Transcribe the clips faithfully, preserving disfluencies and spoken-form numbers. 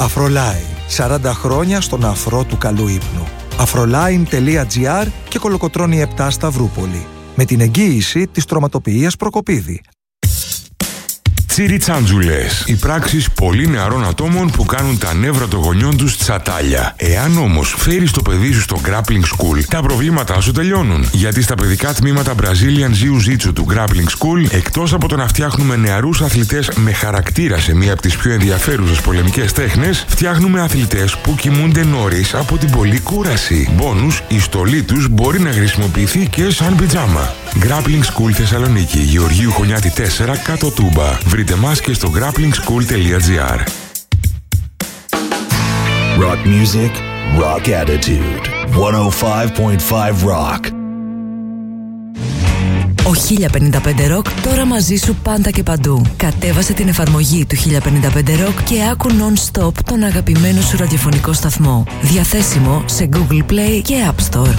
Afroline. σαράντα χρόνια στον αφρό του καλού ύπνου. afroline τελεία gr και Κολοκοτρώνη επτά Σταυρούπολη. Με την εγγύηση της Τροματοποιίας Προκοπίδη. Τσιριτσάντζουλες. Οι πράξεις πολύ νεαρών ατόμων που κάνουν τα νεύρα των γονιών τους τσατάλια. Εάν όμως φέρεις το παιδί σου στο Grappling School, τα προβλήματά σου τελειώνουν. Γιατί στα παιδικά τμήματα Brazilian Jiu-Jitsu του Grappling School, εκτός από το να φτιάχνουμε νεαρούς αθλητές με χαρακτήρα σε μία από τις πιο ενδιαφέρουσες πολεμικές τέχνες, φτιάχνουμε αθλητές που κοιμούνται νωρίς από την πολλή κούραση. Μπόνους, η στολή τους μπορεί να χρησιμοποιηθεί και σαν πιτζάμα. Grappling School Θεσσαλονίκη, Γεωργίου Χωνιάτη τέσσερα, κάτω Τούμπα. Βρείτε μας και στο grappling school τελεία gr. Rock music, rock attitude. εκατόν πέντε κόμμα πέντε Rock. Ο χίλια πενήντα πέντε Rock τώρα μαζί σου πάντα και παντού. Κατέβασε την εφαρμογή του χίλια πενήντα πέντε Rock και άκου non-stop τον αγαπημένο σου ραδιοφωνικό σταθμό. Διαθέσιμο σε Google Play και App Store.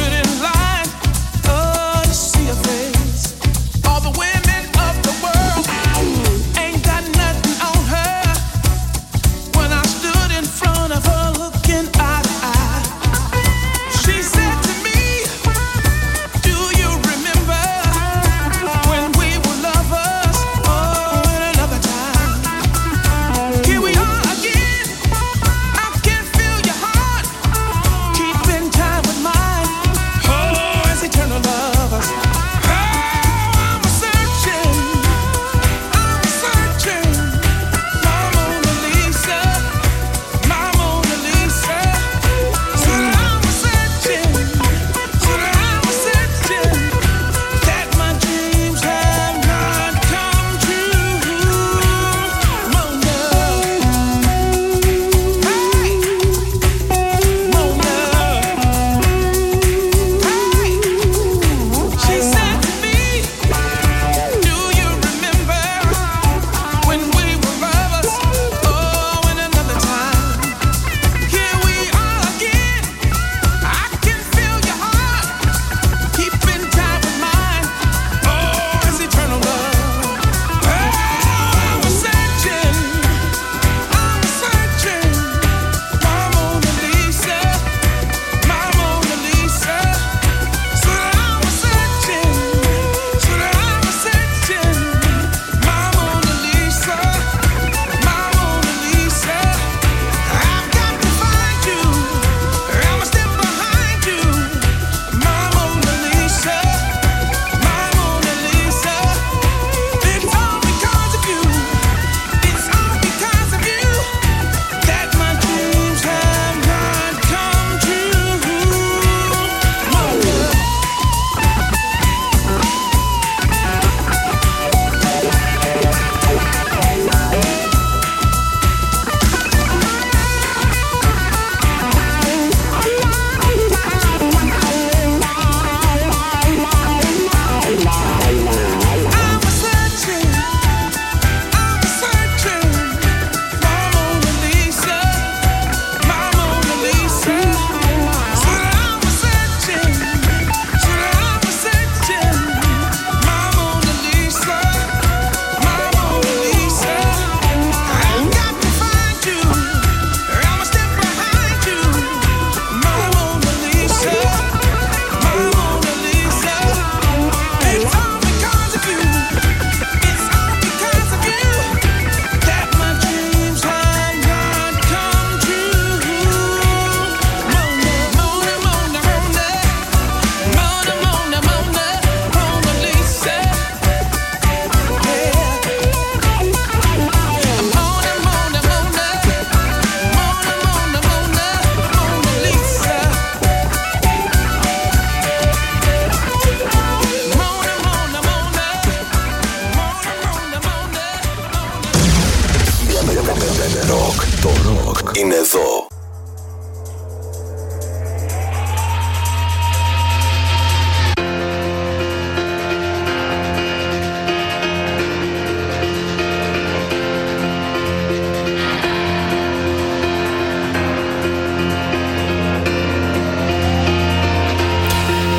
All the women of the world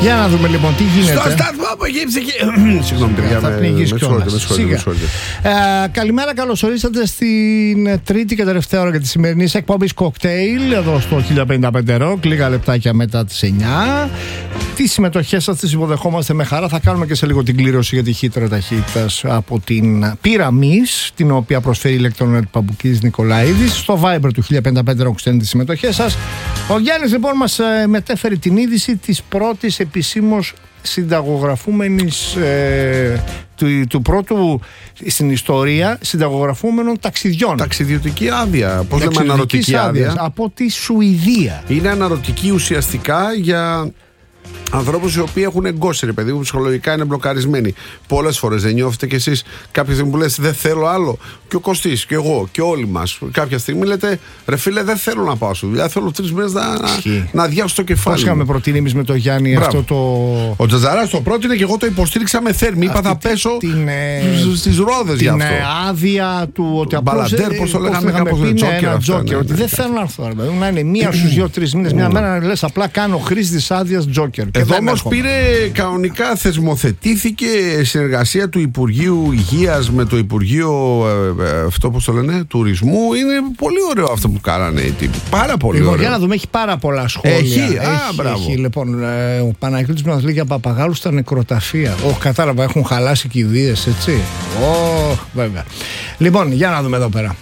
Για να δούμε λοιπόν τι γίνεται. Στο σταθμό που έχει ψυχή. Συγγνώμη, παιδιά, θα με πνιγείς κιόλας. με συγχωρείτε. Ε, καλημέρα, καλώς ορίσατε στην τρίτη και τελευταία ώρα για τη σημερινή εκπομπή Cocktail εδώ στο χίλια πενήντα πέντε Rock, λίγα λεπτάκια μετά τις εννιά. Τις συμμετοχές σας τις υποδεχόμαστε με χαρά. Θα κάνουμε και σε λίγο την κλήρωση για τη χύτρα ταχύτητας από την Pyramis, την οποία προσφέρει η ηλεκτρονέτ Παμπουκής Νικολαίδης. Στο Viber του χίλια πενήντα πέντε Rock στέλνει τις συμμετοχές σας. Ο Γιάννης λοιπόν μας ε, μετέφερε την είδηση της πρώτης επισήμως συνταγογραφούμενης ε, του, του πρώτου στην ιστορία συνταγογραφούμενων ταξιδιών. Ταξιδιωτική άδεια. Πώς λέμε αναρωτική άδεια? Από τη Σουηδία. Είναι αναρωτική ουσιαστικά για ανθρώπους οι οποίοι έχουν εγκώσει, ρε παιδί μου, ψυχολογικά είναι μπλοκαρισμένοι. Πολλές φορές δεν νιώθετε κι εσείς κάποια στιγμή που λες δεν θέλω άλλο? Και ο Κωστής, και εγώ, και όλοι μας. Κάποια στιγμή λέτε ρε φίλε, δεν θέλω να πάω στη δουλειά. Θέλω τρεις μέρες να, να, να αδειάσω το κεφάλι. Πώς είχαμε προτείνει εμείς με τον Γιάννη? Μπράβο. Αυτό το. Ο Τζαζαράς το πρότεινε και εγώ το υποστήριξα με θέρμη. Είπα θα πέσω την, στις ρόδες γι' αυτό. Την άδεια του ότι Μπαλαντέρ, πώς το λέγαμε, κάπως Τζόκερ. Ότι δεν θέλω να έρθω. Να είναι μία στους δύο-τρεις μήνες, μία μέρα να λες απλά κάνω χρήση της άδειας Τζόκερ. Εδώ όμως πήρε κανονικά, θεσμοθετήθηκε συνεργασία του Υπουργείου Υγείας με το Υπουργείο ε, ε, αυτό πώς το λένε, Τουρισμού. Είναι πολύ ωραίο αυτό που κάνανε οι τύποι. Πάρα πολύ λοιπόν, ωραίο. Για να δούμε, έχει πάρα πολλά σχόλια. Έχει, έχει, α, μπράβο. Έχει, λοιπόν, ε, ο Παναγιώτης μας λέει για παπαγάλους στα νεκροταφεία. Όχι, κατάλαβα, έχουν χαλάσει κηδείες, έτσι. Όχι, βέβαια. Λοιπόν, για να δούμε εδώ πέρα.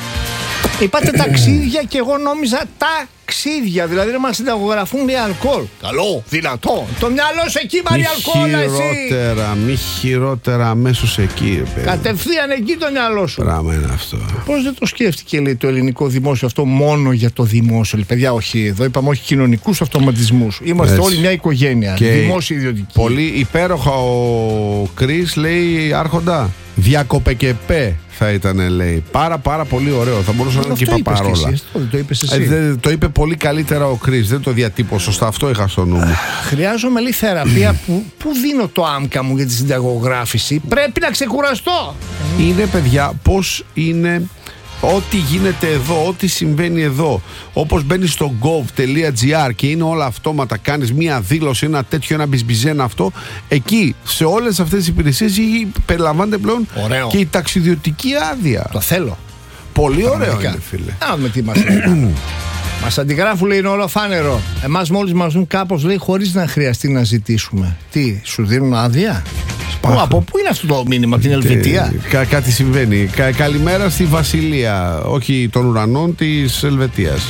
Είπατε ταξίδια και εγώ νόμιζα ταξίδια. Δηλαδή να μας συνταγογραφούν για αλκοόλ. Καλό, δυνατό. Το μυαλό σου εκεί πάρει αλκοόλ, εσύ. Χειρότερα, μη χειρότερα αμέσως εκεί. Παιδί. Κατευθείαν εκεί το μυαλό σου. Πράγμα είναι αυτό. Πώς δεν το σκέφτηκε, λέει, το ελληνικό δημόσιο αυτό μόνο για το δημόσιο? Λέει, παιδιά, όχι, εδώ είπαμε όχι κοινωνικούς αυτοματισμούς. Είμαστε έτσι όλοι μια οικογένεια. Δημόσιο ιδιωτική. Πολύ υπέροχα ο Κρίς λέει άρχοντα. Διακοπεκεπέ θα ήταν, λέει. Πάρα πάρα πολύ ωραίο. Θα μπορούσα να είναι και παπαρόλα. Το είπες εσύ. Ε, το είπε πολύ καλύτερα ο Κρίς. Δεν το διατύπωσε σωστά. Αυτό είχα στο νου μου. Χρειάζομαι λίγη θεραπεία. που, που δίνω το άμκα μου για τη συνταγογράφηση? Πρέπει να ξεκουραστώ. Είναι, παιδιά, πώς είναι ό,τι γίνεται εδώ, ό,τι συμβαίνει εδώ. Όπως μπαίνεις στο gov.gr και είναι όλα αυτόματα, κάνεις μία δήλωση, ένα τέτοιο, ένα μπισμπιζένα αυτό. Εκεί, σε όλες αυτές τις υπηρεσίες περιλαμβάνεται πλέον ωραίο. Και η ταξιδιωτική άδεια. Το θέλω. Πολύ ωραίο είναι, φίλε. Να δούμε τι μας λέει. Μας αντιγράφουν, λέει, είναι όλο φάνερο. Εμάς μόλις μας δουν κάπως, λέει, χωρίς να χρειαστεί να ζητήσουμε. Τι, σου δίνουν άδεια? Πού, από πού είναι αυτό το μήνυμα, από την Ελβετία? Κα, κάτι συμβαίνει. Κα, καλημέρα στη Βασιλεία, όχι των ουρανών, της Ελβετίας.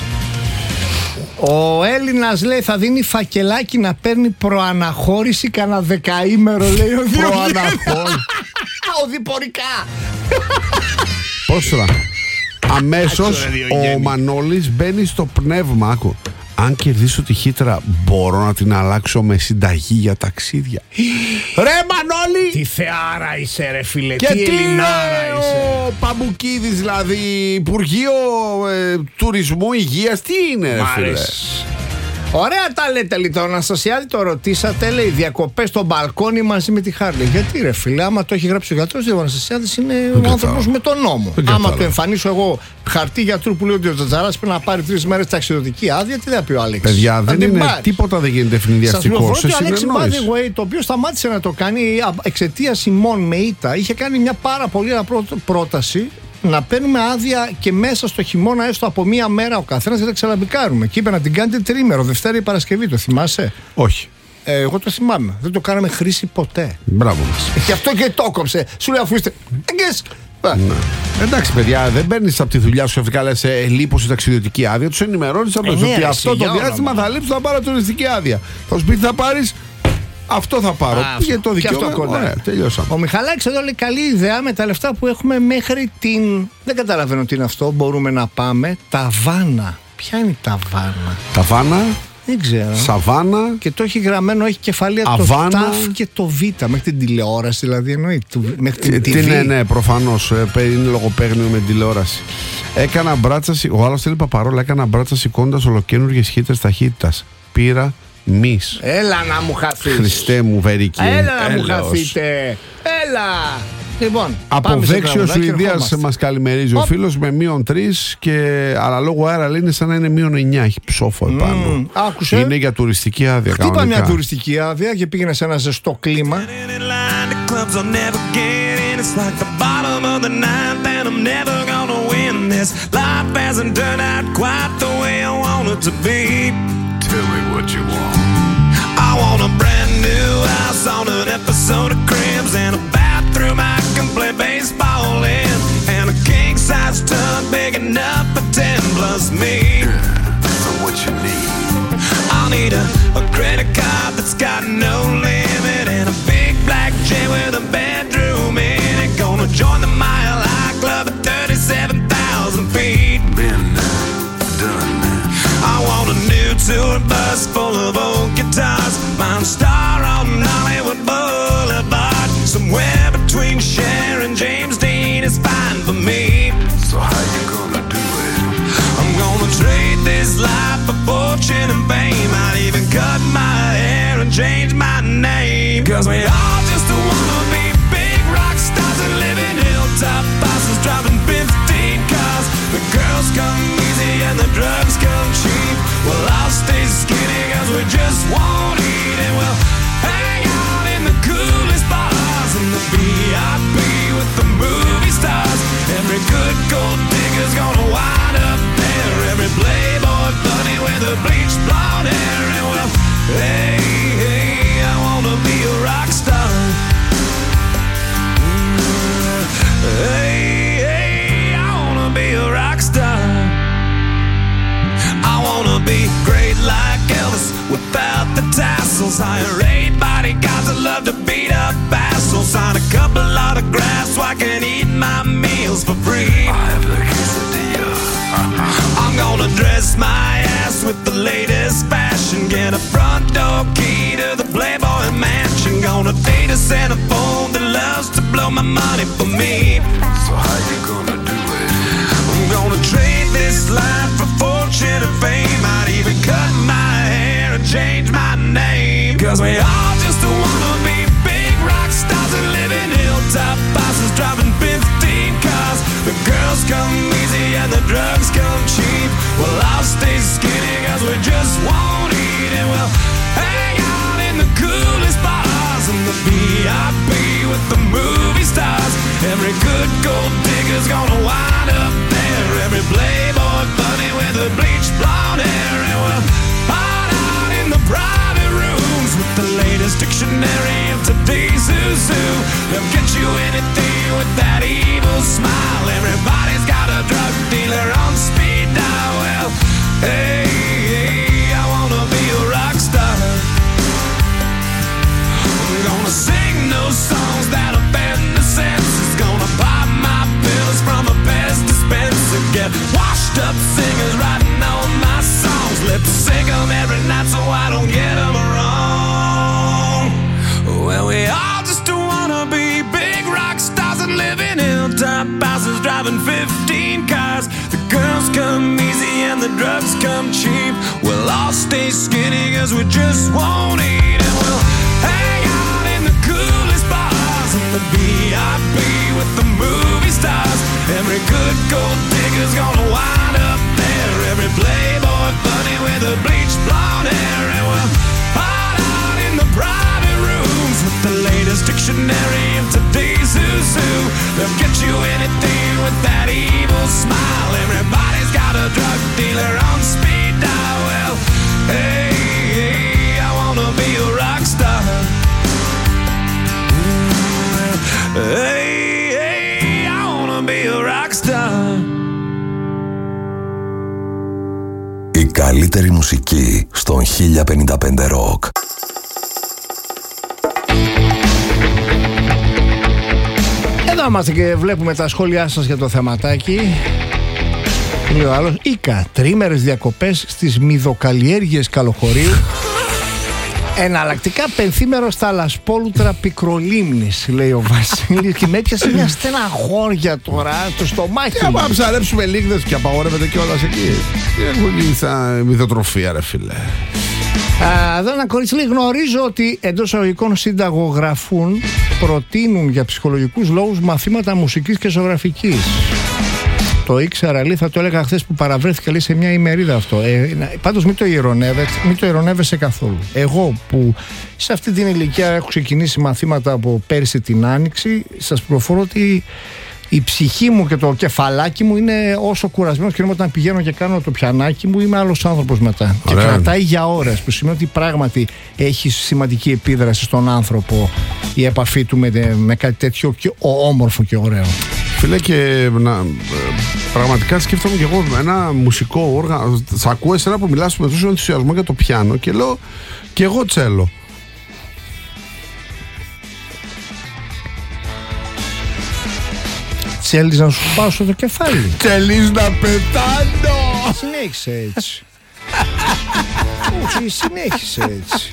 Ο Έλληνας, λέει, θα δίνει φακελάκι να παίρνει προαναχώρηση κανένα δεκαήμερο, λέει. Ο προαναχώρηση. Οδηπορικά. Πώς τώρα? Αμέσως ο Μανώλης μπαίνει στο πνεύμα. Άκου. Αν κερδίσω τη χύτρα, μπορώ να την αλλάξω με συνταγή για ταξίδια. Ρε Μανώλη! Τι θεάρα είσαι, ρε φίλε. Και τι Ελληνάρα είσαι. Ο Παμπουκίδης, δηλαδή Υπουργείο ε, Τουρισμού, Υγείας, τι είναι, ρε φίλε? Ωραία τα λέτε, λοιπόν. Ο Αναστασιάδη το ρωτήσατε, λέει, διακοπές στο μπαλκόνι μαζί με τη Χάρλι. Γιατί, ρε φίλε, άμα το έχει γράψει ο γιατρός, ο Αναστασιάδης είναι ο άνθρωπος με τον νόμο. Δεν άμα κατάλαβα. το εμφανίσω εγώ χαρτί γιατρού που λέει ότι ο Τζατζαράς πρέπει να πάρει τρεις μέρες ταξιδιωτική άδεια, τι θα πει ο Άλεξ? Παιδιά, δεν είναι πάρεις. Τίποτα δεν γίνεται ευνηδιαστικό. Σας πληροφορώ ότι ο Άλεξ, by the way, το οποίο σταμάτησε να το κάνει εξαιτίας ημών με ήττα, είχε κάνει μια πάρα πολύ πρόταση να παίρνουμε άδεια και μέσα στο χειμώνα, έστω από μία μέρα ο καθένας, για να ξαλαμπικάρουμε. Και είπε να την κάνετε τρίμερο, Δευτέρα ή Παρασκευή. Το θυμάσαι? Όχι. Ε, εγώ το θυμάμαι. Δεν το κάναμε χρήση ποτέ. Μπράβο μας. Γι' αυτό και το κόψε. Σου λέει, αφού είστε. Ναι. Εντάξει, παιδιά, δεν παίρνει από τη δουλειά σου και λες ε, λείπω η ταξιδιωτική άδεια. Του ενημερώνει από ε, ναι, ότι αυτό το διάστημα θα λείψει, θα πάρω τουριστική άδεια. Θα σου πει τι θα πάρει. Αυτό θα πάρω. Α, το δικαίωμα. Ωραία, τελειώσαμε. Ο Μιχαλάκης εδώ λέει καλή ιδέα με τα λεφτά που έχουμε μέχρι την. Δεν καταλαβαίνω τι είναι αυτό. Μπορούμε να πάμε. Ταβάνα. Ποια είναι η Ταβάνα? Ταβάνα. Δεν ξέρω. Σαβάνα. Και το έχει γραμμένο, έχει κεφαλαία Αβάνα. Το ΤΑΦ και το Β. Μέχρι την τηλεόραση δηλαδή εννοεί. Μέχρι την τι, ναι, ναι, προφανώς. Είναι λογοπαίγνιο με την τηλεόραση. Έκανα μπράτσα. Ο άλλος θέλει παπαρόλα. Έκανα μπράτσα σηκώντας ολοκένουργιες χύτρες ταχύτητας. Πήρα μυς. Έλα να μου χαθείς. Χριστέ μου, Βερική. Έλα να Έλεος. μου χαθείτε. Έλα. Λοιπόν, από Δέξιο Σουηδίας μας καλημερίζει ο φίλος με μείον τρεις, αλλά λόγω αέρα λέει είναι σαν να είναι μείον εννιά. Έχει ψόφο επάνω. Mm, άκουσε. Είναι για τουριστική άδεια. Χτύπα κανονικά. μια τουριστική άδεια και πήγαινε σε ένα ζεστό κλίμα. Tell me what you want. I want a brand new house on an episode of Cribs and a bathroom I can play baseball in and a king size tub big enough for ten plus me. So what you need? I'll need a, a credit card that's got no limit and a big black jet with a bedroom in it. Gonna join the Mile High Club at thirty-seven thousand feet. Been done. I want a new tour bus full of old guitars. Mine star on Hollywood Boulevard. Somewhere between Cher and James Dean is fine for me. So how you gonna do it? I'm gonna trade this life for fortune and fame. I'd even cut my hair and change my name. Cause we all just wanna be big rock stars and live in hilltop bosses driving fifteen cars. The girls come easy and the drugs come cheap. Well, I'll stay skinny cause we just won't eat. And we'll hang out in the coolest bars in the V I P with the movie stars. Every good gold digger's gonna wind up there. Every playboy bunny with a bleached blonde hair. And well, hey, hey, I wanna be a rock star. Hey, hey, I wanna be a rock star. I wanna be great like Elvis without the tassels. Hire eight bodyguards that love to beat up assholes. Sign a couple autographs so I can eat my meals for free. I have the quesadilla. I'm gonna dress my ass with the latest fashion. Get a front door key to the Playboy Mansion. Gonna date a centerfold that loves to blow my money for me. So how you gonna do it? I'm gonna trade this life for fortune and fame. I'd even cut my hair and change my name. Cause we all just wanna be big rock stars and live in hilltop bosses driving fifteen cars. The girls come easy and the drugs come cheap. Well, I'll stay skinny cause we just won't eat. And we'll hang out in the coolest bars in the V I P with the movie stars. Every good gold digger's gonna wind up there. Every playboy bunny with a bleached blonde hair. And we'll hide out in the private rooms with the latest dictionary of today's who's who. They'll get you anything with that evil smile. Everybody's got a drug dealer on speed dial. Well, hey, hey, I wanna be a rock star. I'm gonna sing those songs that offend the senses. Gonna pop my pills from a best dispenser. Get washed up singers writing all my songs. Lip sync them every night so I don't get them wrong. Well, we all just wanna be big rock stars and live in hilltop houses driving fifteen cars. The girls come easy and the drugs come cheap. We'll all stay skinny cause we just won't eat. And we'll hang out in the coolest bars in the V I P with the movie stars. Every good gold digger's gonna wind up there. Every playboy bunny with a bleached blonde hair. And we'll hide out in the private rooms with the latest dictionary of today's who's who. They'll get you anything with that evil smile. Everybody's got a drug dealer on speed dial. Well, hey, hey, I wanna be a rock star. Hey, hey, I wanna be a rock star. Η καλύτερη μουσική στον χίλια πενήντα πέντε Rock. Εδώ είμαστε και βλέπουμε τα σχόλιά σας για το θεματάκι. Λέει ο άλλος, Ίκα, τρίμερες διακοπές στις μυδοκαλλιέργειες Καλοχωρίου. Εναλλακτικά πενθήμερο στα λασπόλουτρα Πικρολίμνης, λέει ο Βασίλης. Και με έπιασε μια στεναχώρια τώρα το στομάχι. Και άμα ψαρέψουμε λίγδες και απαγορεύεται κιόλας εκεί. Τι έχουν γίνει στα μυδοτροφία, ρε φίλε. Εδώ ένα κορίτσι λέει: γνωρίζω ότι εντός εισαγωγικών συνταγογραφούν προτείνουν για ψυχολογικούς λόγους μαθήματα μουσικής και ζωγραφικής. Το ήξερα, λέει, θα το έλεγα χθες που παραβρέθηκα, λέει, σε μια ημερίδα αυτό. Ε, πάντως μην το ειρωνεύεσαι, μην το ειρωνεύεσαι καθόλου. Εγώ που σε αυτή την ηλικία έχω ξεκινήσει μαθήματα από πέρσι την Άνοιξη, σας προφορώ ότι η ψυχή μου και το κεφαλάκι μου είναι όσο κουρασμένος και όταν πηγαίνω και κάνω το πιανάκι μου είμαι άλλος άνθρωπος μετά. Ωραία. Και κρατάει για ώρες, που σημαίνει ότι πράγματι έχει σημαντική επίδραση στον άνθρωπο η επαφή του με, με κάτι τέτοιο και όμορφο και ωραίο. Φίλε, και να, πραγματικά σκέφτομαι και εγώ ένα μουσικό όργανο. Σ' ακούω εσένα που μιλάς με τόσο ενθουσιασμό για το πιάνο και λέω και εγώ τσέλο. Θέλεις να σου πάω το κεφάλι. Θέλεις να πετάνω. Συνέχισε έτσι. Όχι, συνέχισε έτσι.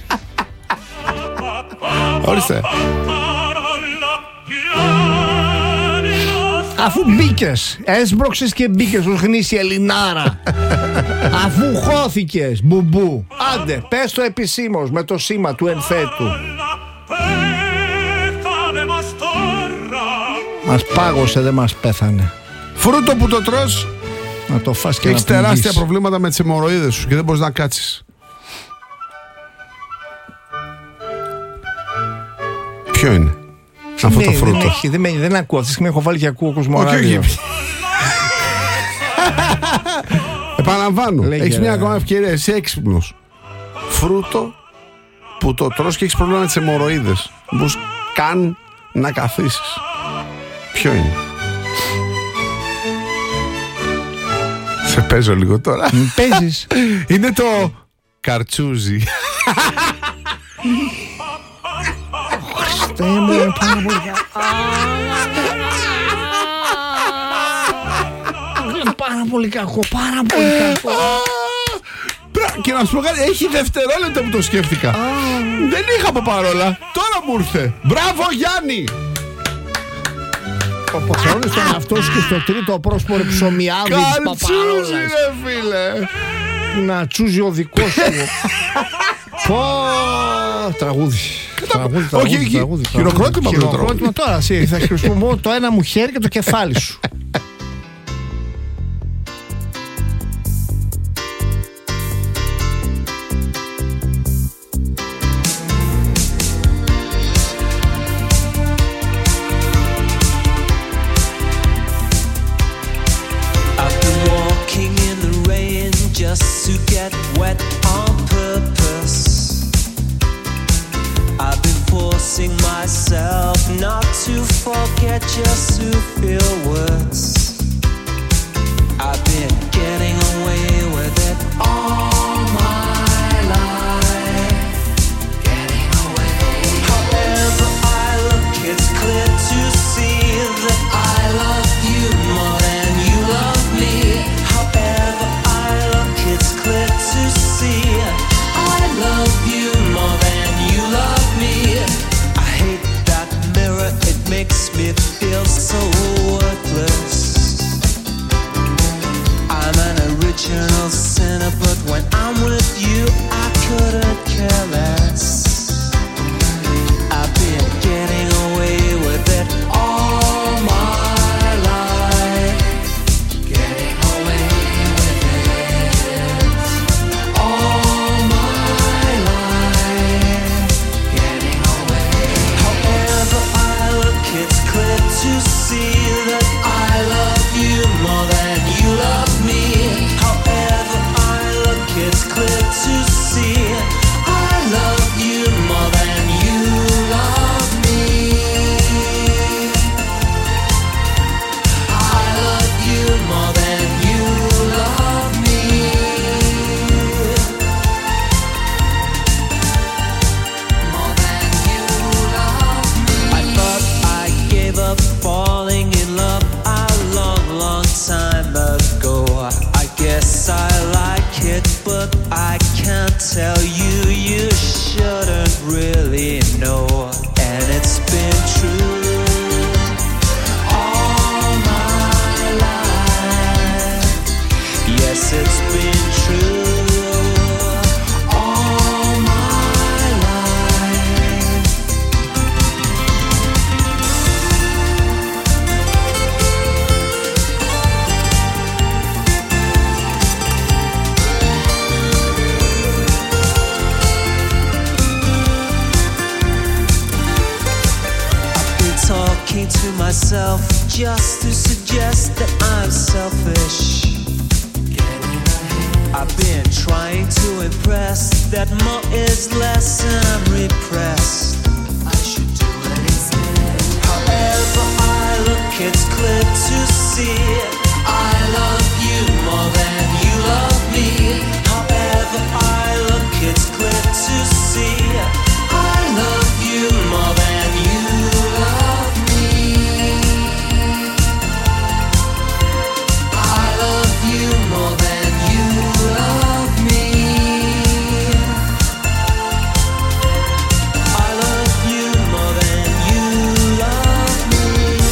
Ορίστε. Αφού μπήκες, έσπρωξες και μπήκες ως γνήσια Ελληνάρα. Αφού χώθηκες, μπουμπού. Άντε, πες το επισήμως με το σήμα του ενθέτου. Μας πάγωσε, δεν μας πέθανε. Φρούτο που το τρως να το φας και, και να έχεις τεράστια προβλήματα με τις αιμορροίδες σου και δεν μπορείς να κάτσεις. Ποιο είναι τι αυτό ναι, το φρούτο? Δεν, έχει, δεν, με, δεν ακούω, αυτή τη στιγμή έχω βάλει και ακούω κοσμοράδιο. Επαναλαμβάνω, λέγε, έχεις μια ρε. ακόμα ευκαιρία, εσύ έξυπνος. Φρούτο που το τρως και έχεις πρόβλημα με τις αιμορροίδες. Μπορείς καν να καθίσεις. Ποιο είναι? Σε παίζω λίγο τώρα. Μ, παίζεις. Είναι το καρτσούζι. Χριστέ μου, είναι πάρα πολύ κακό. Είναι πάρα πολύ κακό, πάρα πολύ κακό. Και να σου πω κάτι, έχει δευτερόλεπτα που το σκέφτηκα. Δεν είχα από παρόλα. Τώρα μου ήρθε. Μπράβο Γιάννη. Αποθεώνεις τον εαυτό σου και στο τρίτο πρόσωπο ψωμιάδι της Παπαρόλας. Καρτσούζι ρε φίλε. Να τσούζει ο δικός σου. Πω, τραγούδι. Τραγούδι, Όχι, όχι. Χειροκρότημα με το τραγούδι. Χειροκρότημα τώρα, θα χρησιμοποιώ το ένα μου χέρι και το κεφάλι σου. To get wet on purpose, I've been forcing myself not to forget just to feel worse. I've been getting away with it all my life, getting away. However I look, it's clear to see that I love you more than you love me. However it's clear to see I love you more than you love me. I hate that mirror, it makes me feel so worthless. I'm an myself just to suggest that I'm selfish. I've been trying to impress that more is less and I'm repressed. I should do what he said. However I look, it's clear to see I love you more than you love me. However I look, it's clear to see I love you more than you love me. I love you more than you love me. I love you more than you love me.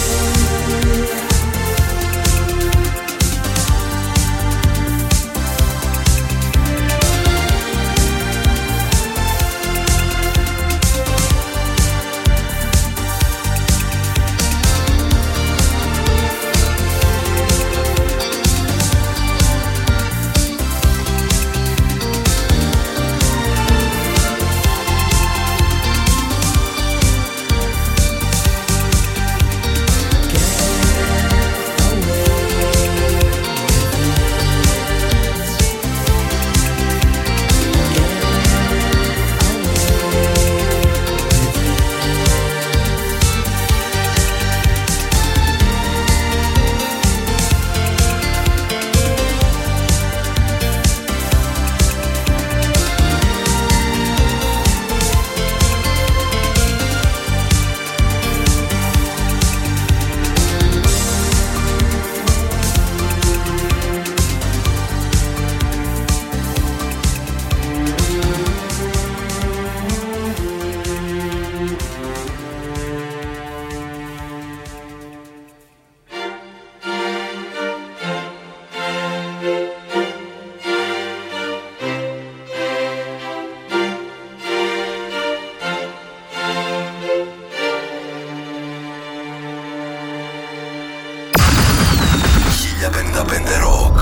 χίλια πενήντα πέντε Rock.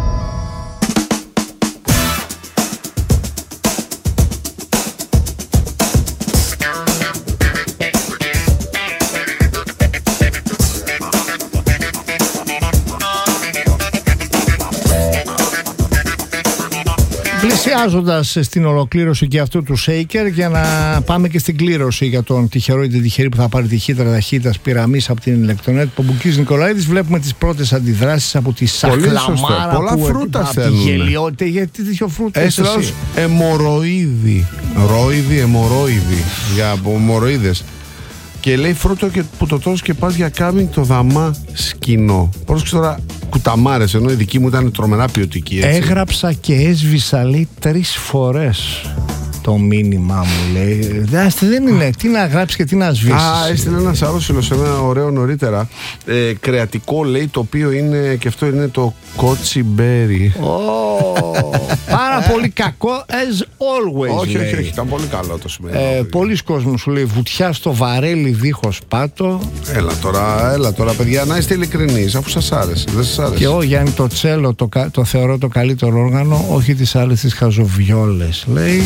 Πλησιάζοντας στην ολοκλήρωση και αυτού του Shaker, για να πάμε και στην κλήρωση για τον τυχερό ή την τυχερή που θα πάρει τη χύτρα ταχύτητας πυραμής από την Ηλεκτρονέτ Πομπουκής Νικολαίδης. Βλέπουμε τις πρώτες αντιδράσεις από τη σαχλαμάρα. Πολλά που φρούτα από τη θέλουν. γελιότητα. Γιατί τέτοιο φρούτα Έστρας αιμορροίδι. Ρόιδι, αιμορροίδι. Για αιμορροίδες. Και λέει φρούτο και που το τρως και πας για κάμινγκ το δαμά σκηνό. Πρόσεξε τώρα κουταμάρες, ενώ η δική μου ήταν τρομερά ποιοτική. Έτσι. Έγραψα και έσβησα, λέει, τρεις φορές το μήνυμά μου, λέει. Δάστε, δεν είναι. Τι να γράψει και τι να σβήσει. Α, έστειλε ένα άρρωσιλο σε ένα ωραίο νωρίτερα. Ε, κρεατικό, λέει, το οποίο είναι, και αυτό είναι το κότσιμπέρι. Oh, πάρα πολύ κακό, as always. Όχι, λέει. όχι, όχι, ήταν πολύ καλό το σημείο. Ε, Πολλοί κόσμοι σου λέει βουτιά στο βαρέλι δίχως πάτο. Έλα τώρα, έλα τώρα, παιδιά, να είστε ειλικρινείς, αφού σας άρεσε. Δεν σας άρεσε. Και εγώ, Γιάννη, το τσέλο το, το θεωρώ το καλύτερο όργανο, όχι τις άλλες τις χαζοβιόλες. Λέει.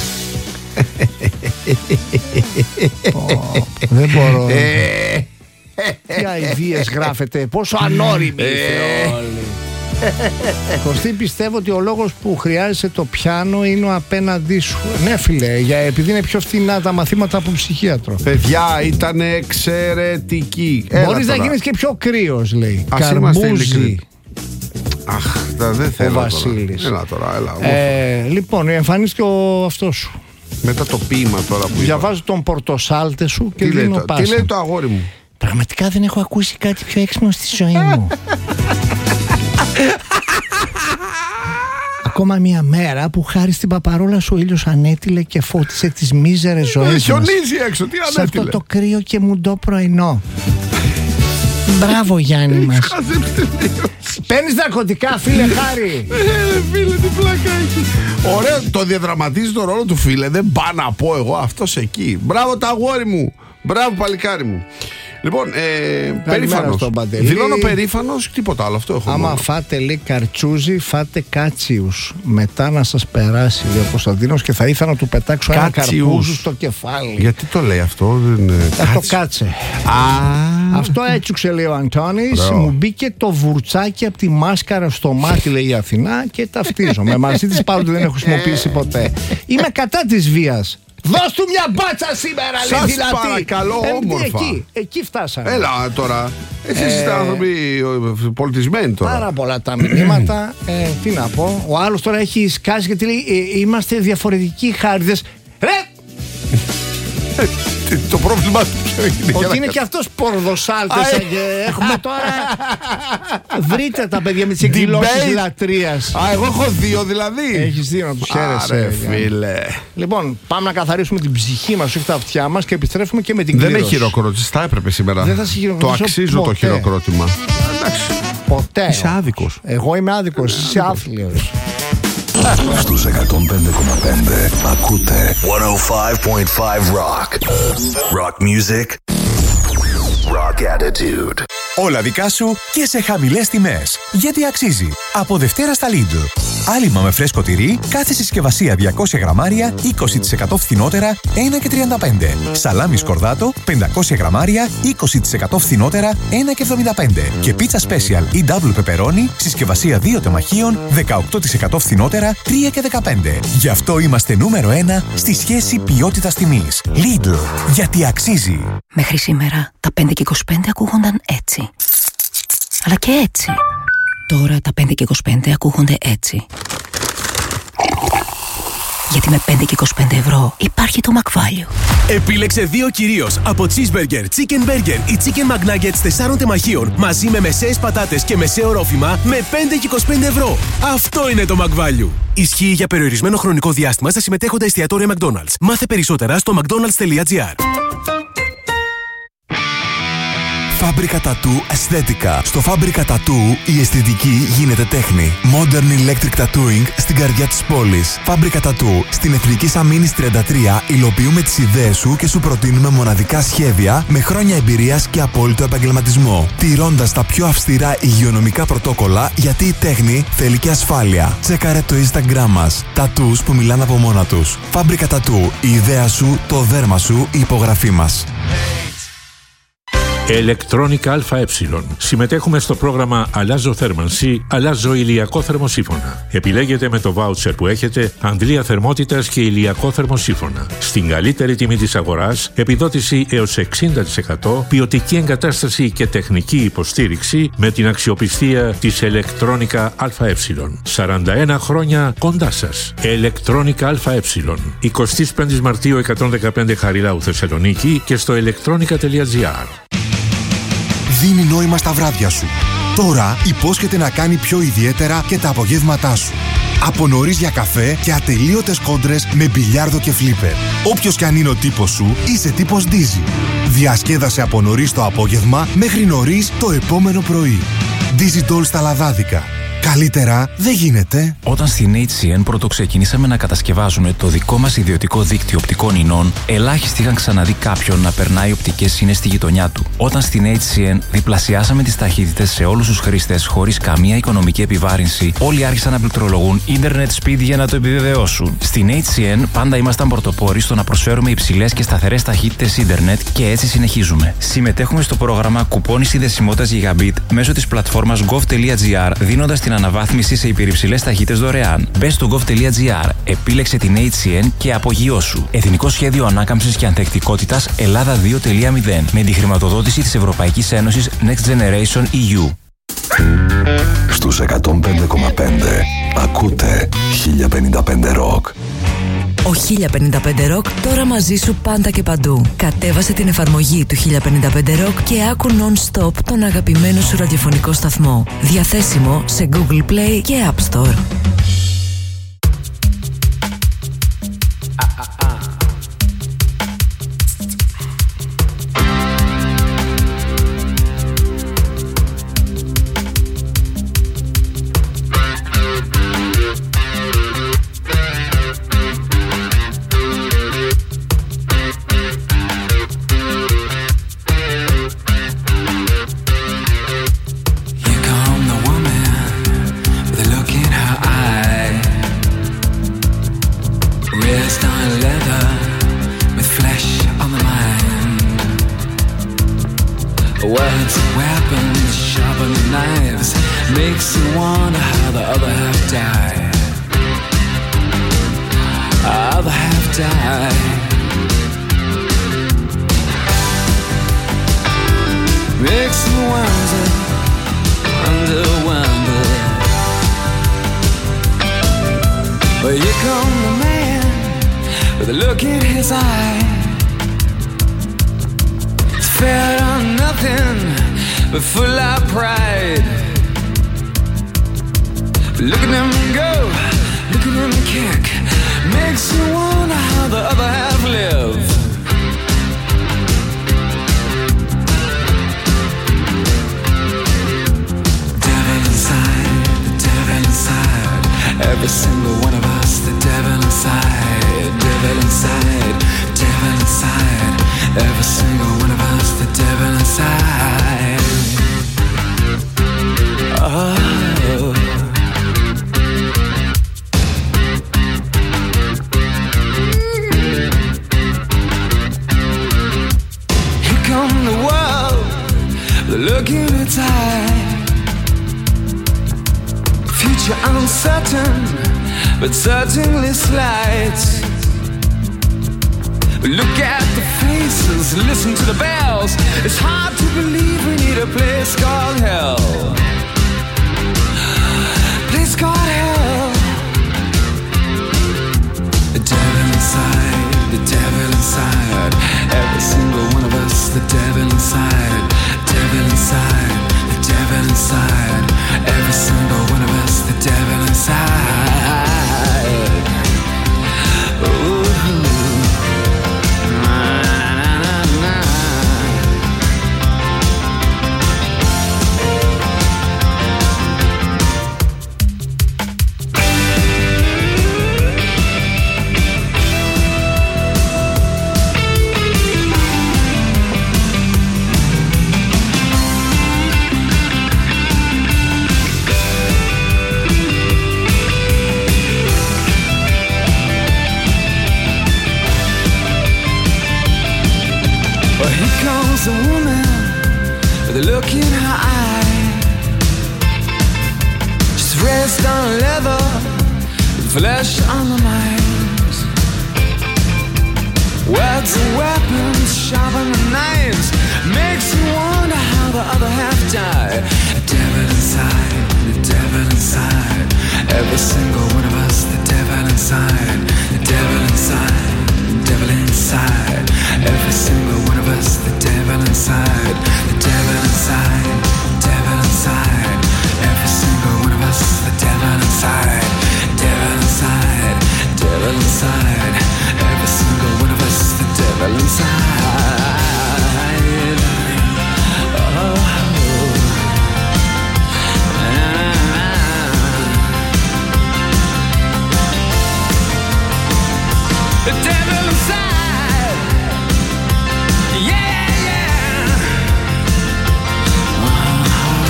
oh, δεν μπορώ. Τι αηδίες γράφετε, πόσο ανώριμοι είστε όλοι. Κωστή, πιστεύω ότι ο λόγος που χρειάζεσαι το πιάνο είναι ο απέναντί σου. Ναι, φίλε, για, επειδή είναι πιο φθηνά τα μαθήματα από ψυχίατρο. Παιδιά, ήταν εξαιρετική. Μπορείς να γίνεις και πιο κρύος, λέει. Ας είμαστε Καρμπούζι. ειλικρινείς. Αχ, τα- δεν θέλω. Ο τώρα. Βασίλης. Έλα τώρα, έλα. Ε, λοιπόν, εμφανίστηκε ο αυτός σου. Μετά το ποίημα τώρα που είπα. Διαβάζω τον πορτοσάλτε σου και Τι λέει, δίνω το, πάσα. τι λέει το αγόρι μου. Πραγματικά δεν έχω ακούσει κάτι πιο έξυπνο στη ζωή μου. Ακόμα μια μέρα που χάρη στην παπαρόλα σου ο ήλιος ανέτειλε και φώτισε τις μίζερες ζωές μας. Χιονίζει έξω, τι Σε αυτό ανέτειλε. το κρύο και μουντό πρωινό. Μπράβο, Γιάννη μας. Παίρνεις ναρκωτικά, φίλε Χάρη. Ε, φίλε, τι πλάκα έχει. Ωραίο, το διαδραματίζει το ρόλο του, φίλε. Δεν πάω να πω εγώ αυτός εκεί. Μπράβο, τα αγόρι μου. Μπράβο, παλικάρι μου. Λοιπόν, ε, περήφανος. Δηλώνω περήφανος, τίποτα άλλο. Αυτό έχω. Άμα μόνο. φάτε, λέει, καρτσούζι, φάτε κάτσιους. Μετά να σας περάσει, λέει ο Κωνσταντίνος, και θα ήθελα να του πετάξω ένα καρπούζι στο κεφάλι. Γιατί το λέει αυτό, δεν είναι. Θα το κάτσε. Α, Αυτό έτσουξε, λέει ο Αντώνης. Μου μπήκε το βουρτσάκι από τη μάσκαρα στο μάτι, λέει η Αθηνά, και ταυτίζομαι. Μαζί της πάντοτε δεν έχω χρησιμοποιήσει ποτέ. Είμαι κατά της βίας. Δώσ' του μια μπάτσα σήμερα, λέει, σας δυνατή. παρακαλώ, όμορφα. Εκεί, εκεί φτάσαμε. Έλα τώρα. Εσείς είστε άνθρωποι πολιτισμένοι τώρα. Πάρα πολλά τα μηνύματα. ε, τι να πω. Ο άλλος τώρα έχει σκάσει γιατί λέει ε, είμαστε διαφορετικοί χάριδες. Ρε! Το πρόβλημα του Ότι είναι και αυτός πορδοσάλτες. Έχουμε τώρα. Βρείτε τα παιδιά με τις εκδηλώσεις λατρείας. Α, εγώ έχω δύο δηλαδή. Έχεις δύο, να τους χαίρεσαι. Άρε φίλε. Λοιπόν, πάμε να καθαρίσουμε την ψυχή μας, όχι τα αυτιά μας, και επιστρέφουμε και με την Δεν κλήρωση. έχει χειροκρότηση, θα έπρεπε σήμερα. Δεν θα σε χειροκροτήσω Το αξίζω ποτέ. το χειροκρότημα. Εντάξει. Ποτέ. Είσαι άδικος. Εγώ είμαι άδικος, είσαι άθλιος. Στους εκατόν πέντε κόμμα πέντε ακούτε εκατόν πέντε κόμμα πέντε Rock. Rock music. Rock attitude. Όλα δικά σου και σε χαμηλές τιμές. Γιατί αξίζει. Από Δευτέρα στα Lidl. Άλυμα με φρέσκο τυρί, κάθε συσκευασία διακόσια γραμμάρια, είκοσι τοις εκατό φθηνότερα, ένα και τριάντα πέντε. Σαλάμι σκορδάτο, πεντακόσια γραμμάρια, είκοσι τοις εκατό φθηνότερα, ένα και εβδομήντα πέντε. Και πίτσα special ή double pepperoni, συσκευασία δύο τεμαχίων, δεκαοκτώ τοις εκατό φθηνότερα, τρία και δεκαπέντε. Γι' αυτό είμαστε νούμερο ένα στη σχέση ποιότητας τιμής. Lidl. Γιατί αξίζει. Μέχρι σήμερα τα πέντε και είκοσι πέντε ακούγονταν έτσι. Αλλά και έτσι. Τώρα τα πέντε και είκοσι πέντε ακούγονται έτσι. Γιατί με πέντε και είκοσι πέντε ευρώ υπάρχει το McValue. Επίλεξε δύο κυρίως από cheeseburger, chicken burger ή chicken McNuggets τεσσάρων τεμαχίων μαζί με μεσαίες πατάτες και μεσαίο ρόφημα με πέντε και είκοσι πέντε ευρώ. Αυτό είναι το McValue. Ισχύει για περιορισμένο χρονικό διάστημα στα συμμετέχοντα εστιατόρια McDonald's. Μάθε περισσότερα στο mcdonalds τελεία gr. Φάμπρικα Tattoo Αισθέτικα. Στο Φάμπρικα Tattoo η αισθητική γίνεται τέχνη. Modern Electric Tattooing στην καρδιά της πόλης. Φάμπρικα Tattoo. Στην Εθνική Σαμίνης τριάντα τρία υλοποιούμε τις ιδέες σου και σου προτείνουμε μοναδικά σχέδια με χρόνια εμπειρίας και απόλυτο επαγγελματισμό. Τηρώντας τα πιο αυστηρά υγειονομικά πρωτόκολλα, γιατί η τέχνη θέλει και ασφάλεια. Τσέκαρε το Instagram μας. Tattoos που μιλάνε από μόνα τους. Φάμπρικα Tattoo. Η ιδέα σου, το δέρμα σου, η υπογραφή μας. Electronica ΑΕ. Συμμετέχουμε στο πρόγραμμα Αλλάζω θέρμανση, αλλάζω ηλιακό θερμοσύφωνα. Επιλέγετε με το βάουτσερ που έχετε αντλία θερμότητας και ηλιακό θερμοσύφωνα. Στην καλύτερη τιμή της αγοράς, επιδότηση έως εξήντα τοις εκατό, ποιοτική εγκατάσταση και τεχνική υποστήριξη με την αξιοπιστία της Electronica ΑΕ. σαράντα ένα χρόνια κοντά σας. Electronica ΑΕ. εικοστή πέμπτη Μαρτίου εκατόν δεκαπέντε Χαριλάου Θεσσαλονίκη και στο electronica τελεία gr. Δίνει νόημα στα βράδια σου. Τώρα υπόσχεται να κάνει πιο ιδιαίτερα και τα απογεύματά σου. Από νωρίς για καφέ και ατελείωτες κόντρες με μπιλιάρδο και φλίπερ. Όποιος κι αν είναι ο τύπος σου, είσαι τύπος Dizzy. Διασκέδασε από νωρίς το απόγευμα μέχρι νωρίς το επόμενο πρωί. Dizzy Doll στα λαδάδικα. Καλύτερα δεν γίνεται. Όταν στην έιτς σι εν πρωτοξεκινήσαμε να κατασκευάζουμε το δικό μας ιδιωτικό δίκτυο οπτικών ινών, ελάχιστοι είχαν ξαναδεί κάποιον να περνάει οπτικές ίνες στη γειτονιά του. Όταν στην έιτς σι εν διπλασιάσαμε τις ταχύτητες σε όλους τους χρήστες χωρίς καμία οικονομική επιβάρυνση, όλοι άρχισαν να πληκτρολογούν Internet Speed για να το επιβεβαιώσουν. Στην έιτς σι εν πάντα ήμασταν πρωτοπόροι στο να προσφέρουμε υψηλές και σταθερές ταχύτητες Ίντερνετ και έτσι συνεχίζουμε. Συμμετέχουμε στο πρόγραμμα κουπόνι συνδεσιμότητας Gigabit μέσω της πλατφόρμας gov τελεία gr, δίνοντας την αναβάθμιση σε υπερυψηλές ταχύτητες δωρεάν. Μπες στο gov τελεία gr, επίλεξε την έιτς σι εν και απογειώσου. Εθνικό Σχέδιο Ανάκαμψης και Ανθεκτικότητας Ελλάδα δύο τελεία μηδέν με τη χρηματοδότηση της Ευρωπαϊκής Ένωσης Next Generation ι γιου. Στους εκατόν πέντε κόμμα πέντε ακούτε χίλια πενήντα πέντε Rock. Ο χίλια πενήντα πέντε Rock τώρα μαζί σου πάντα και παντού. Κατέβασε την εφαρμογή του χίλια πενήντα πέντε Rock και άκου non-stop τον αγαπημένο σου ραδιοφωνικό σταθμό. Διαθέσιμο σε Google Play και App Store. Words and weapons, sharpen knives, makes you wonder how the other half died. Other half died. Makes you wonder, wonder, wonder. But here come the man with a look in his eye. It's fair on nothing, but full of pride. Look at him go, look at him kick. Makes you wonder how the other half live. Devil inside, the devil inside. Every single one of us, the devil inside. Devil inside, devil inside. Every single one of us, the devil inside. Oh. Look in its eye. Future uncertain, but certainly slight. Look at the faces, listen to the bells. It's hard to believe we need a place called hell. Place called hell. The devil inside, the devil inside. Every single one of us, the devil inside. Devil inside, the devil inside. Every single one of us, the devil inside. Ooh. Na, na, na, na. A woman with a look in her eye. She's raised on leather, with flesh on the mind. Words and weapons, sharpen the knives, makes you wonder how the other half died. The devil inside, the devil inside. Every single one of us, the devil inside. The devil inside, the devil inside. Every single one of us, the devil inside. The devil inside, devil inside. Every single one of us, the devil inside. Devil inside, devil inside. Every single one of us, the devil inside. Oh. The devil inside. Yeah, yeah. Uh-huh.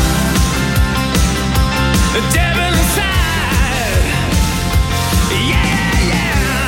The devil inside. Yeah, yeah.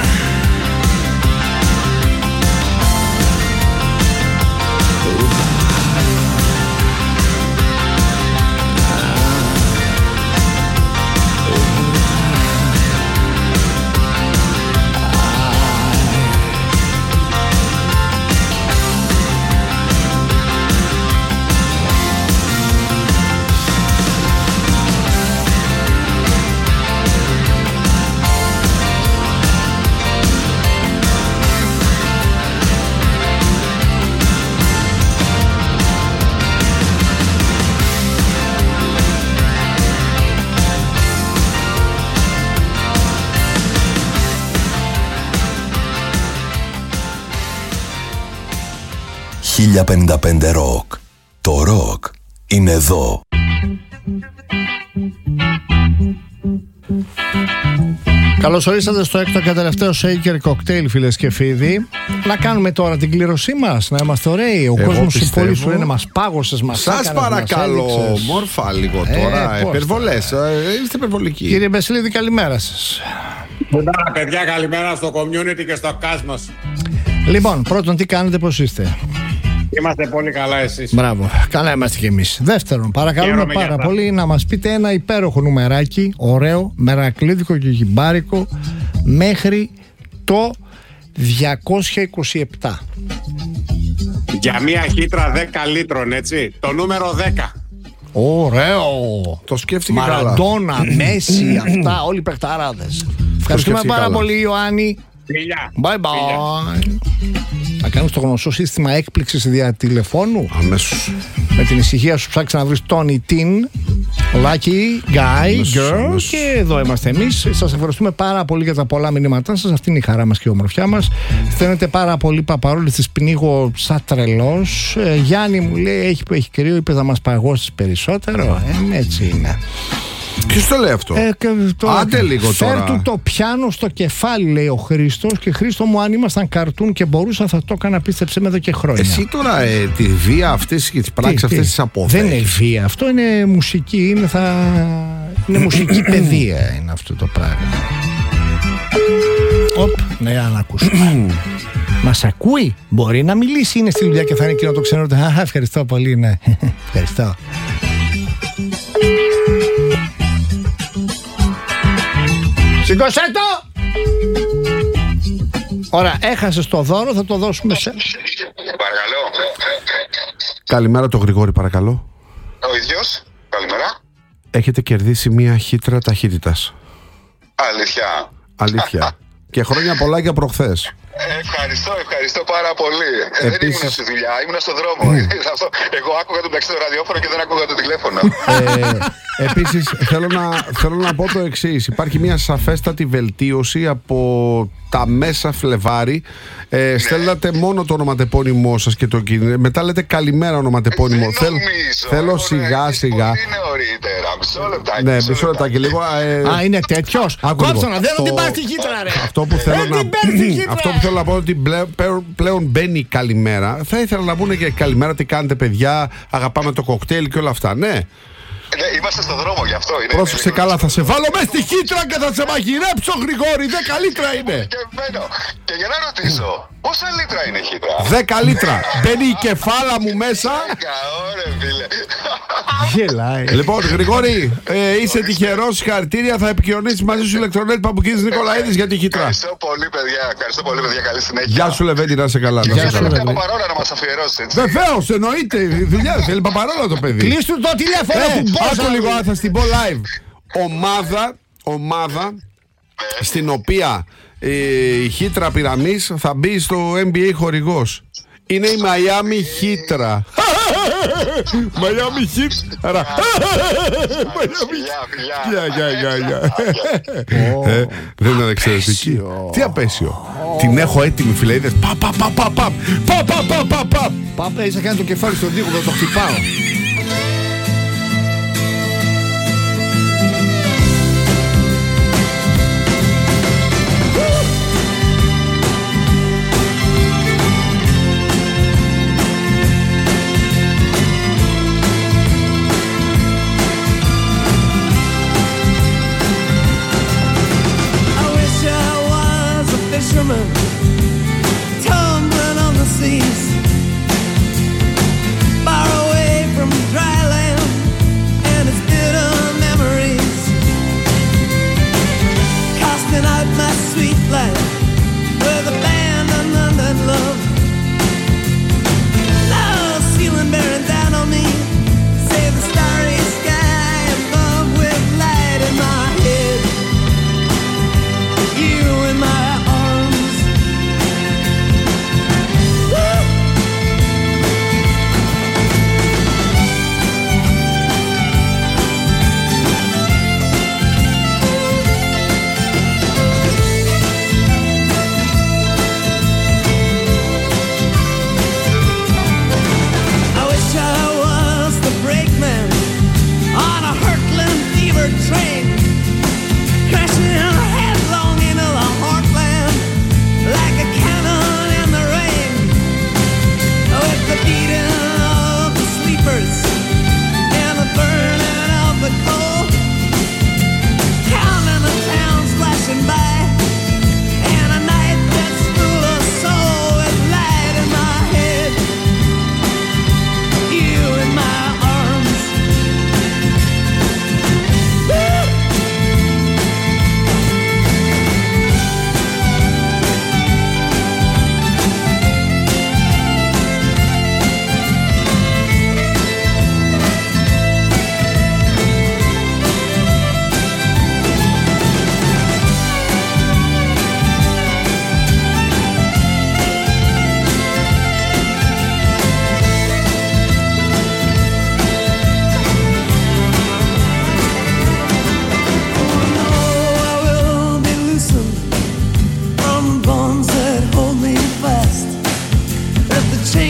χίλια πενήντα πέντε Rock. Το rock είναι εδώ. Καλώς ορίσατε στο έκτο και τελευταίο Shaker Cocktail, φίλες και φίλοι. Να κάνουμε τώρα την κλήρωσή μας, να είμαστε ωραίοι. Ο Εγώ κόσμος πιστεύω... πολύ σου λένε μας πάγωσες, μας Σας έκανες, παρακαλώ, μας μόρφα λίγο ε, τώρα. Υπερβολές, είστε υπερβολικοί. Κύριε Μπεσλίδη, καλημέρα σας. Μπουνάρα, παιδιά, καλημέρα στο community και στο cast μας. Λοιπόν, πρώτον, τι κάνετε, πώς είστε? Είμαστε πολύ καλά, εσείς? Μπράβο, καλά είμαστε κι εμείς. Δεύτερον, παρακαλούμε Χαίρομαι πάρα για αυτά. πολύ να μας πείτε ένα υπέροχο νουμεράκι, ωραίο, μερακλίδικο και γυμπάρικο, μέχρι το διακόσια είκοσι επτά. Για μία χύτρα δέκα λίτρων, έτσι. Το νούμερο δέκα. Ωραίο! Το σκέφτηκε καλά. Μαραντόνα, Μέση, αυτά, όλοι οι παιχταράδες. Ευχαριστούμε σκέφτηκε πάρα καλά. πολύ, Ιωάννη. Φιλιά. Bye bye. Θα κάνεις το γνωστό σύστημα έκπληξης δια τηλεφώνου. Αμέσως. Με την ησυχία σου ψάξει να βρεις Tony Tin, Lucky Guy, Girl. Και εδώ είμαστε εμείς. Σας ευχαριστούμε πάρα πολύ για τα πολλά μηνύματά σας. Αυτή είναι η χαρά μας και η ομορφιά μας. Στέλνετε πάρα πολύ παπαρόλες, τις πνίγω σαν τρελός. Ε, Γιάννη μου λέει: Έχει που έχει κρύο, είπε θα μας παγώσεις περισσότερο. Ε, έτσι είναι. Ποιος το λέει αυτό? Ε, και το- Άντε λίγο Φέρ τώρα. του το πιάνο στο κεφάλι, λέει ο Χρήστος. Και Χρήστο μου, αν ήμασταν καρτούν και μπορούσα, θα το έκανα, πίστεψε με, εδώ και χρόνια. Εσύ τώρα ε, τη βία αυτής και τις πράξεις αυτές τις απόφερες. Δεν είναι βία, αυτό είναι μουσική, είναι, θα... είναι μουσική παιδεία είναι αυτό το πράγμα. Οπ, ναι, αν ακούσουμε. Μας ακούει, μπορεί να μιλήσει, είναι στη δουλειά και θα είναι εκείνο το ξενό. Α, ευχαριστώ πολύ, ναι. Ευχαριστώ. Σηκώσέ το! Ωραία, έχασες το δώρο, θα το δώσουμε σε... Παρακαλώ. Καλημέρα το Γρηγόρη, παρακαλώ. Ο ίδιος. Καλημέρα. Έχετε κερδίσει μία χύτρα ταχύτητας. Αλήθεια. Αλήθεια. Και χρόνια πολλά για προχθές. Ευχαριστώ, ευχαριστώ πάρα πολύ. Ε, Δεν Επίσης- ήμουν στη δουλειά, ήμουν στον δρόμο. Αυτό. Εγώ άκουγα το μεταξύ το ραδιόφωνο και δεν άκουγα το τηλέφωνο. Ε, επίσης θέλω να, θέλω να πω το εξής. Υπάρχει μια σαφέστατη βελτίωση από τα μέσα Φλεβάρι. Ε, στέλνατε μόνο το ονοματεπώνυμό σας και το κίνητο. Μετά λέτε καλημέρα ονοματεπώνυμο. Θέλω, θέλω σιγά σιγά. Είναι νωρίτερα, μισό λεπτάκι. Ναι, μισό λεπτάκι λίγο. ε, Α, είναι τέτοιος. άκου λίγο. Κόψω να δεν Το- την πάρει τη χύτρα, ρε. Αυτό που θέλω Δεν να, την παίρνει τη χύτρα. αυτό που θέλω να πω ότι πλέον, πλέον μπαίνει η καλημέρα. Θα ήθελα να πούνε και καλημέρα, τι κάνετε παιδιά, αγαπάμε το κοκτέιλ και όλα αυτά. Ναι. Ναι, είμαστε στον δρόμο γι' αυτό. Είναι, Πρόσεξε καλά, θα σε βάλω μέσα στη χύτρα και θα σε μαγειρέψω, Γρηγόρη. Δέκα λίτρα είναι. Και μπαίνω. Και για να ρωτήσω, πόσα λίτρα είναι η χύτρα? Δέκα λίτρα. Μπαίνει η κεφάλα μου μέσα. Ωραία, φίλε. Γελάει. Λοιπόν, Γρηγόρη, ε, είσαι τυχερό. Συγχαρητήρια. Θα επικοινωνήσει μαζί σου ηλεκτρονέτ Παπουκίδης Νικολαίδης για τη χύτρα. Ευχαριστώ πολύ, παιδιά. Ευχαριστώ πολύ, παιδιά. Καλή συνέχεια. Γεια σου, Λεβέντη, να είσαι καλά. Γεια σου, Λεβέντη. Μια παπαρόλα να μας αφιερώσεις, έτσι. Βεβαίω, εννοείται. Δουλειά θέλει παπαρόλα το παιδί. Κλείστου το τηλέφωνο Ε, του Μπόσα. άκου λίγο, θα στην πω live. Ομάδα, ομάδα στην οποία ε, η χύτρα πυραμής θα μπει στο N B A χορηγός. Είναι η Miami Χύτρα. Miami Χύτρα. Γεια, γεια, γεια, γεια. Ε, Δεν είναι εξαιρετική. Τι απέσιο. Την έχω έτοιμη, φίλε. Είδες. Πα, πα, πα, πα, πα. Πα, πα, πα, πα, πα. Πάπα, είσαι κάνει το κεφάλι στον τοίχο, θα το χτυπάω. I wish I was a fisherman, tumbling on the seas, far away from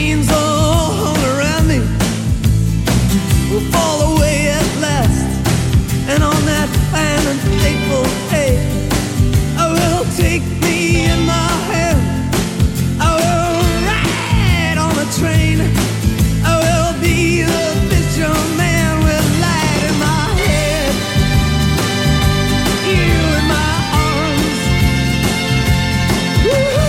chains all hung around me will fall away at last. And on that fine and fateful day, I will take me in my hand. I will ride on a train. I will be the fisherman with light in my head. You in my arms. Woo-hoo-hoo.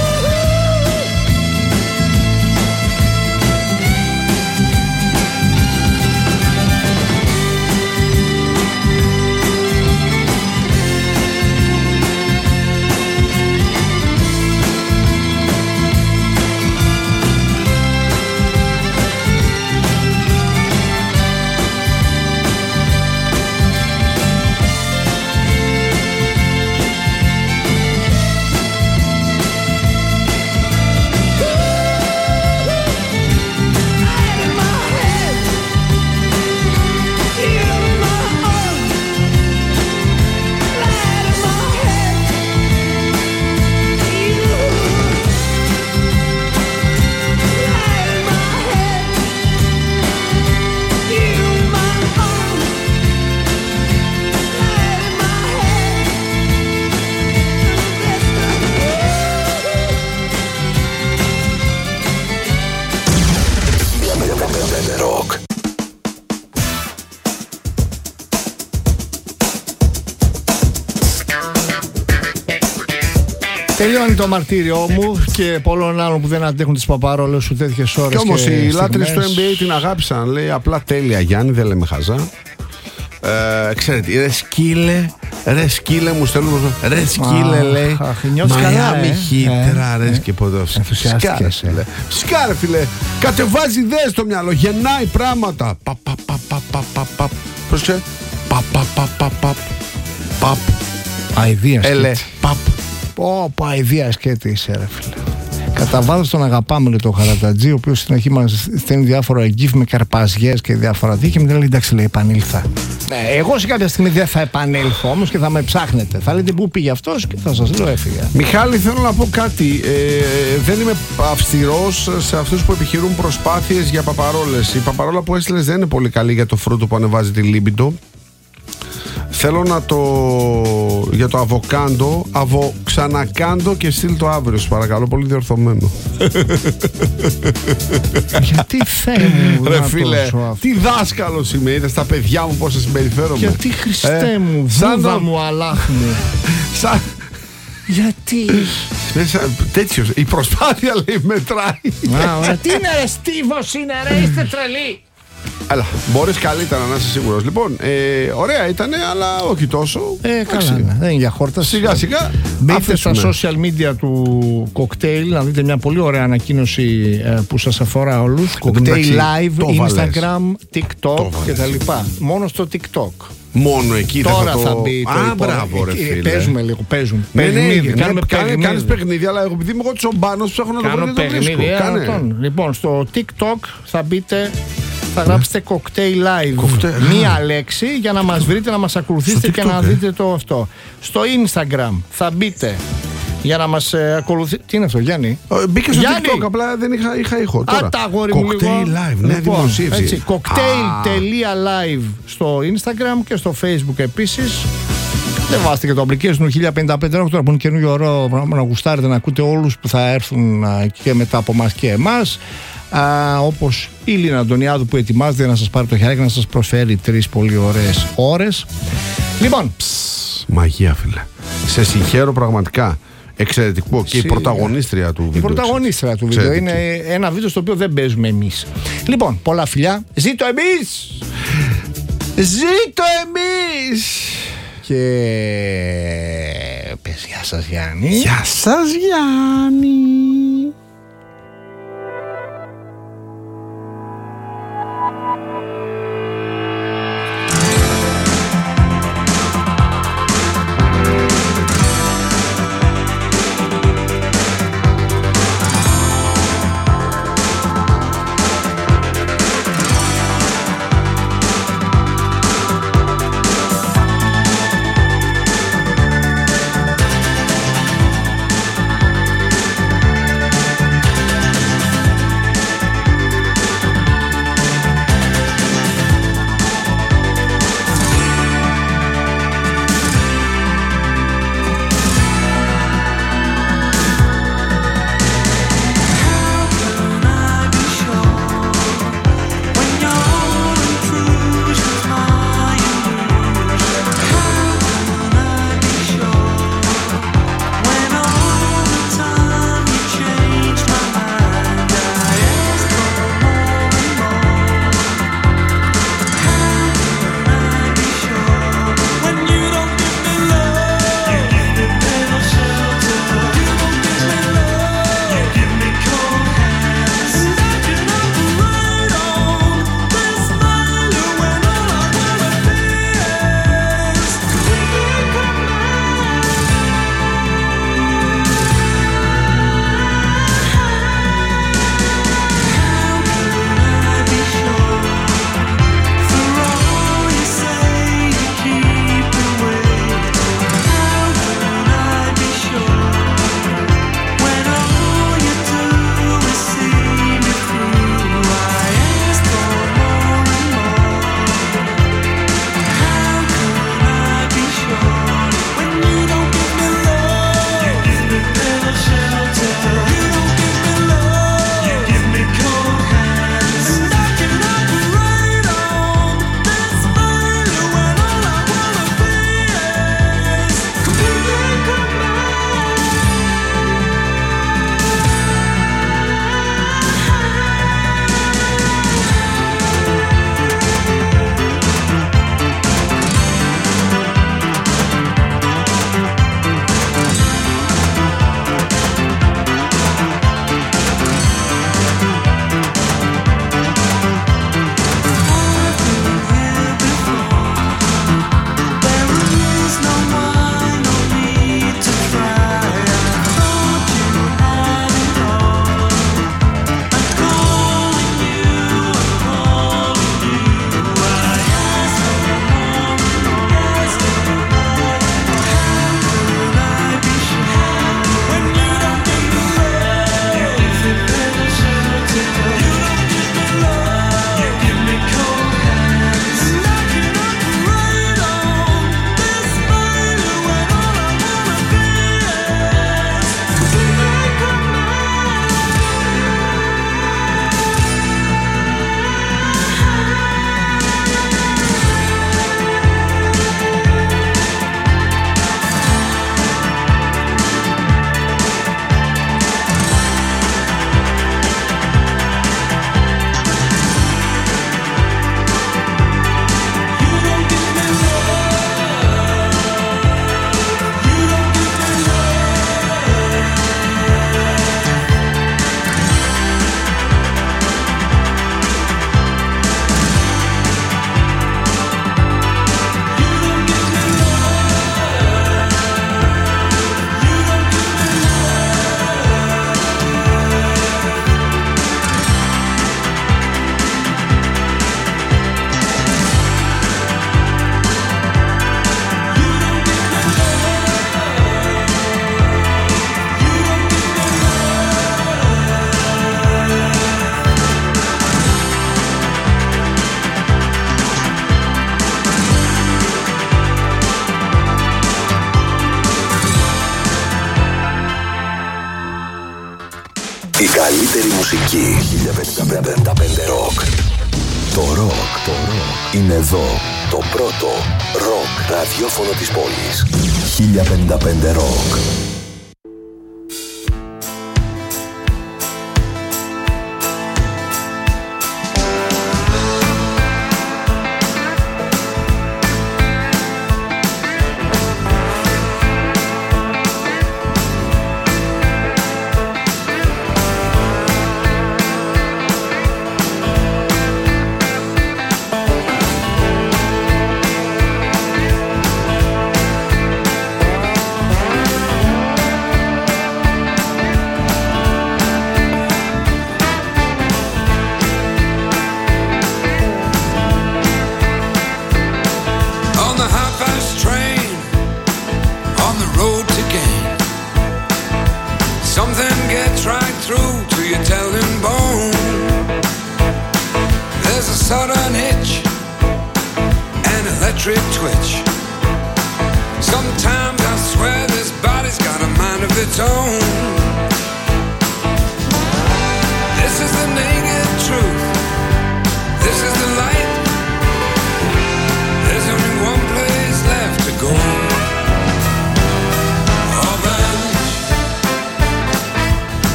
Τελειώνει το μαρτύριό μου και πολλών άλλων που δεν αντέχουν τις παπαρόλες σου τέτοιες ώρες. Κι όμως οι λάτρεις στιγμές. του N B A την αγάπησαν. Λέει απλά τέλεια Γιάννη, δεν λέμε χαζά. Ε, ξέρετε, ρε σκύλε, ρε σκύλε μου στέλνουν. Ρε σκύλε Αχ, λέει. αχ, νιώθεις καλά, Μαϊάμι ε. χύτρα, Ε, ρε ε. και ποδόσφαιρο. Ενθουσιάστηκες, Σκάρε, ε. φίλε. Σκάρε, φίλε. Κατεβάζει ιδέες στο μυαλό, γεννάει πράγματα. Παπ, παπ, παπ, παπ, παπ, παπ, παπ. Πρόσεχε. Παπ, παπ, παπ, παπ, παπ. Παπ. Αηδία σκέτη. Έλε, παπ. Πω, πω, αηδία σκέτη είσαι, ρε φίλε. Κατά βάθος τον αγαπάμε, λέει, το Χαρατατζή, ο οποίος στην αρχή μας στέλνει διάφορα εγκύφ με καρπαζιές και διάφορα δίκαια και μετά λέει εντάξει, λέει, επανήλθα. Ναι, εγώ σε κάποια στιγμή δεν θα επανέλθω όμως και θα με ψάχνετε. Θα λέτε πού πήγε αυτός και θα σας λέω έφυγε. Μιχάλη, θέλω να πω κάτι. Ε, δεν είμαι αυστηρός σε αυτούς που επιχειρούν προσπάθειες για παπαρόλες. Η παπαρόλα που έστειλες δεν είναι πολύ καλή για το φρούτο που ανεβάζει τη λίμπιντο. Θέλω να το... για το αβοκάντο, αβο ξανακάντο και στείλ το αύριο, σου παρακαλώ, πολύ διορθωμένο. Γιατί Θεέ μου, ρε να φίλε, το αυτό. τι δάσκαλος είμαι, είδες τα παιδιά μου πώς θα συμπεριφέρομαι. Γιατί Χριστέ Ε, μου, σαν βούδα να- μου, αλάχ μου. Σαν... Γιατί. Μέσα, τέτοιος, η προσπάθεια λέει μετράει. Α, ωραία. Τι είναι ρε, στίβος είναι ρε, είστε τρελοί. Αλλά μπορείς καλύτερα να είσαι σίγουρος. Λοιπόν, ε, ωραία ήτανε, αλλά όχι τόσο. Ε, Εντάξει. καλά, ναι. Δεν είναι για χόρταση. Σιγά σιγά. Μπείτε στα αφήσουμε. social media του Cocktail να δείτε μια πολύ ωραία ανακοίνωση ε, που σας αφορά όλους. Cocktail Εντάξει, Live, το βάλες. Instagram, TikTok Το βάλες. κτλ. Μόνο στο TikTok. Μόνο εκεί Τώρα θα, το... θα μπει το Α, υπόλοιπο. μπράβο, ρε Ε, φίλε. Παίζουμε λίγο, παίζουν. Ναι, ναι, Παιχνίδι, ναι, κάνουμε κάνε- παιχνίδι. κάνεις παιχνίδι, αλλά εγώ επειδή είμαι εγώ τσομπάνος ψάχνω να το βρω Κάνω και το βρίσκω. παιχνίδι. ε, Κάνε. αυτόν. Λοιπόν, στο TikTok θα μπείτε, θα γράψετε Cocktail Live. Cocktail, Μία α. λέξη για να μας βρείτε, να μας ακολουθήσετε Στο και να TikTok, ε. δείτε το αυτό. Στο Instagram θα μπείτε για να μας ε, ακολουθήσετε. Τι είναι αυτό, Γιάννη? Ε, Μπήκα στο Γιάννη! TikTok, απλά δεν είχα, είχα ήχο. Τώρα. Α, τα αγόρι μου λίγο. Cocktail Live, ναι, Λοιπόν, δημοσίευση. έτσι, cocktail.live στο Instagram και στο Facebook επίσης. Δεν βάστε και το application του χίλια πενήντα πέντε Rock τώρα που είναι καινούργιο ωραίο πράγμα να γουστάρετε, να ακούτε όλους που θα έρθουν α, και μετά από εμάς και εμάς. Α, όπως η Λίνα Αντωνιάδου που ετοιμάζεται να σας πάρει το χεράκι και να σας προσφέρει τρεις πολύ ωραίες ώρες. Λοιπόν, Μαγεία, φίλε. Σε συγχαίρω πραγματικά. Εξαιρετικό. Και η Σίγουρα. πρωταγωνίστρια του η βίντεο. πρωταγωνίστρια του βίντεο Εξαιρετική. είναι ένα βίντεο στο οποίο δεν παίζουμε εμείς. Λοιπόν, πολλά φιλιά. Ζήτω εμείς! Ζήτω εμείς! Και πες γεια σας Γιάννη. Γεια σας Γιάννη. καλύτερη μουσική. χίλια πενήντα πέντε Rock. Το ροκ, το ροκ είναι εδώ. Το πρώτο ροκ ραδιόφωνο της πόλης. χίλια πενήντα πέντε Rock.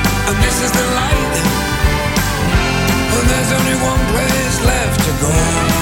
There's only one place left to go.